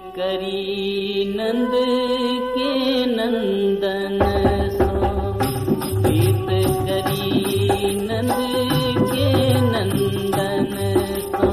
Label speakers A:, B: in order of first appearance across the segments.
A: करी नंद के नंदन सो, प्रीत करी नंद के नंदन सो।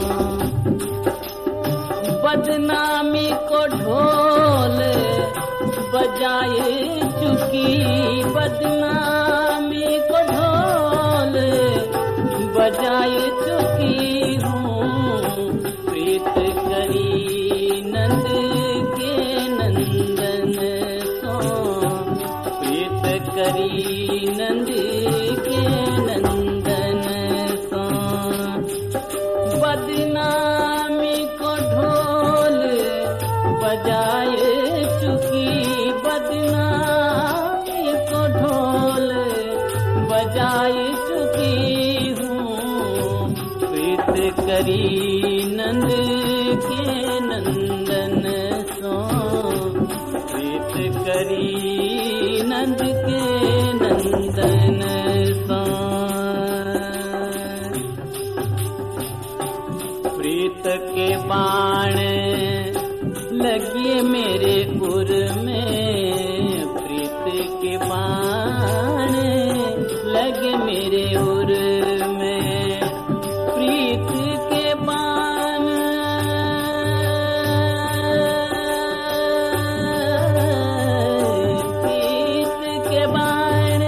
A: बदनामी को ढोल बजाए चुकी, बदनामी को ढोल बजाए चुकी हूँ। प्रीत करी नंद के नंदन सो, प्रीत करी नंद के नंदन सो। बदनामी को ढोल बजाए चुकी, बदनामी को ढोल बजाए चुकी हूँ। प्रीत करी नंद के नंदन सो, प्रीत करी नंद के नंदन सो। प्रीत के बाण लगिए मेरे उर में, प्रीत के बाण लगे मेरे उर में। प्रीत के बाण प्रीत के बाण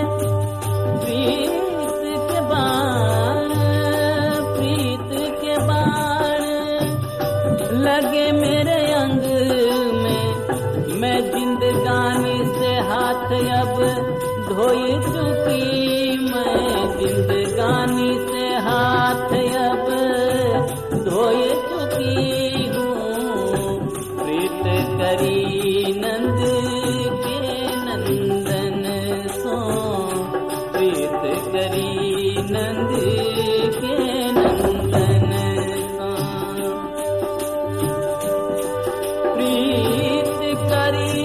A: प्रीत के बाण प्रीत के बाण लगे मेरे अंग में। मैं जिंदगानी से हाथ अब धोई चुकी, मैं जिंदगानी से हाथ अब धोई चुकी हूँ। प्रीत करी नंद के नंदन सो, प्रीत करी नंद के नंदन सो। प्रीत करी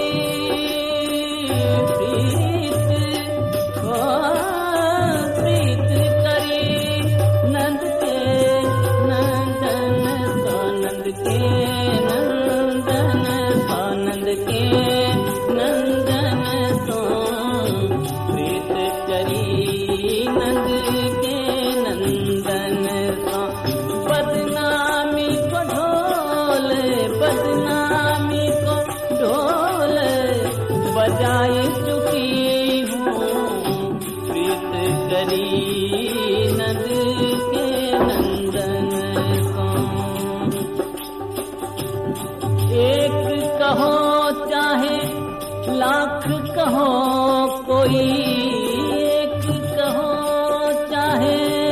A: प्रीत करी नंद के नंदन सो, नंद के नंदन सो, नंद के नंदन सो। प्रीत करी नंद के नंदन सो। बदनामी को ढोल, बदनामी को ढोल बजाए चुकी हूँ। प्रीत करी नंद के नंदन सो। एक कहो चाहे लाख कहो कोई, एक कहो चाहे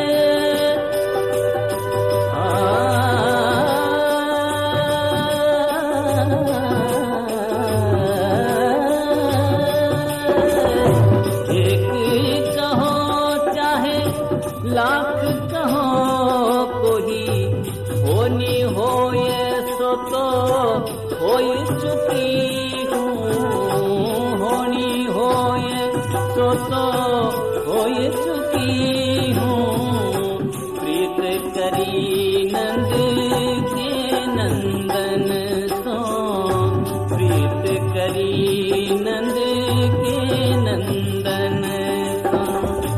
A: लाख कहो कोई, होनी हो ये सो तो हो चुकी हूँ। होनी हो ये सो तो हो चुकी हूँ। प्रीत करी नंद के नंदन सो, प्रीत करी नंद के नंदन सो।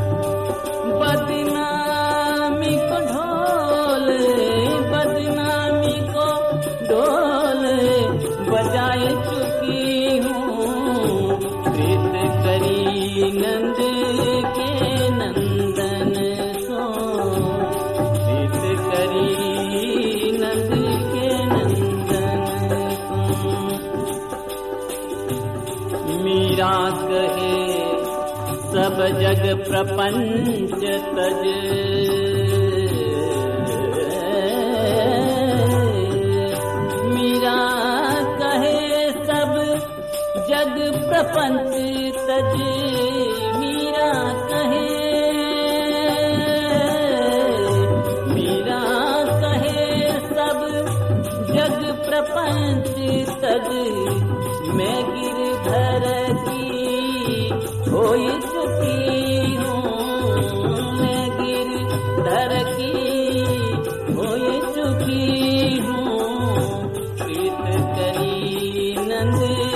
A: बदनामी को ढोल, बदनामी को ढोल बजाए चुकी हूँ। प्रीत करी नंद के नंदन सो, प्रीत करी नंद के नंदन सो। मीरा कहे सब जग प्रपंच तज, मीरा कहे सब जग प्रपंच तज। मीरा कहे, मीरा कहे सब जग प्रपंच तज। मैं गिरधर की होई चुकी हूँ, मैं गिरधर की होई चुकी हूँ। प्रीत करी नंद